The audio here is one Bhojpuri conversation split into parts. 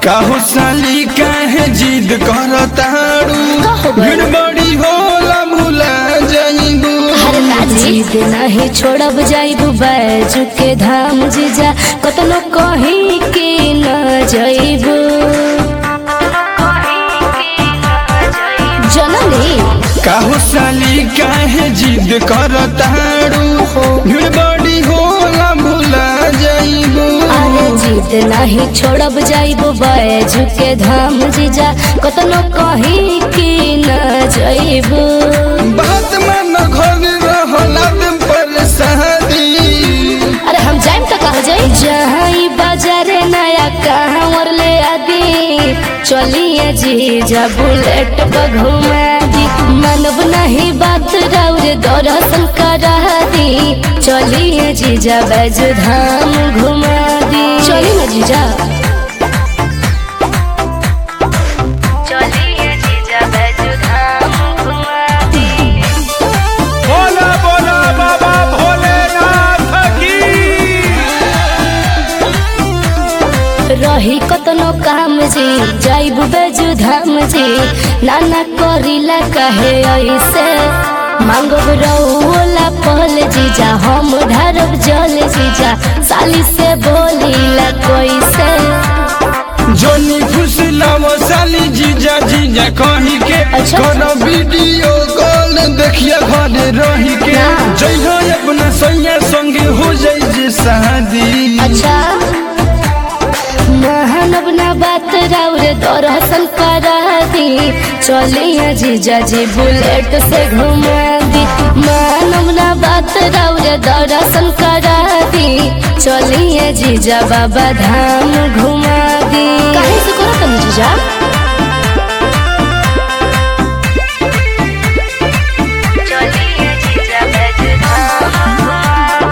काहो साली काहे जिद करताड़ू भीड़ बड़ी होला भुला जाइबू जिद नहीं छोड़ब जाइबू बैजू के धाम जीजा कतनो कहीं के न जाइबू जननी काहो साली काहे जिद करताड़ू भीड़ बड़ी होला भुला जाइबू अरे जिद नहीं छोड़ब जाइबू बैजू के धाम जीजा कतनो कहीं के न जाइबू बात मन घर रहला तुम पर शादी अरे हम जाइम तो कहा जाई जहाँ बाजार नया कहाँ और ले आदि चलिए जीजा बुलेट पर घुमा दी मानव नहीं बात राउर दर्शन करा दी चलिए जीजा बैजू धाम घुमा दी चलिए ना जीजा चलिए जीजा बैजू धाम घुमा दी बोला बोला बाबा भोलेनाथ की रही कतनो काम जी जाइब बैजू धाम जी नाना करिला कहे ऐसे मांगब रौला पहल जीजा हम ढारब जल जीजा साली से बोलीला कैसे जोनी फुसलाव साली जीजा जीजा कहीं के अच्छा। करो वीडियो कॉल देखिए घरे रही के ना। जइहो अपना सैया संगे हो जाई जे शादी अच्छा महानब ना बात राउर दर्शन करा दी चलिए जीजा जी बुलेट से घुमा दी महानब ना बात राउर दर्शन करा दी चलिए जीजा बाबा धाम घुमा दी काहे से करो तुम जीजा चलिए जीजा बैजू धाम घुमा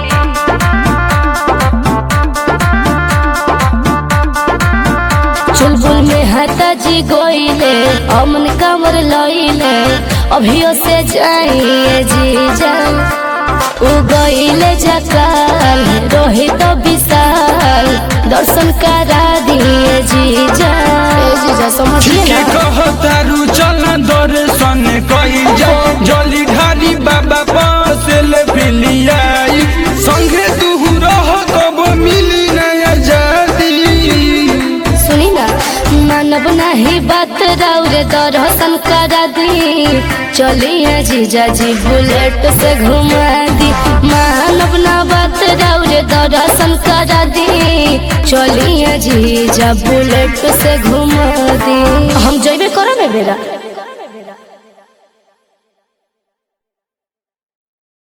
दी चुलबुल में हाथा जी गोइले अमन कमर लइले अभियो से जाइए जीजा उ गइले जकाल रोहित विशाल दर्शन करा दिए जीजा जीजा समझिए के ना कहतारू चल दर्शन कई जा जली ढारी बाबा पास ले फिलियाई संगे तू रह कब मिली नया जाती सुनी ना मानव नहीं बात राउर दर्शन करा दी चलिए जीजा जी बुलेट से घुमा दी मानव ना बात राउर दर्शन करा दी चलिए जीजा बुलेट से घुमा दी हम जइबे करब बेरा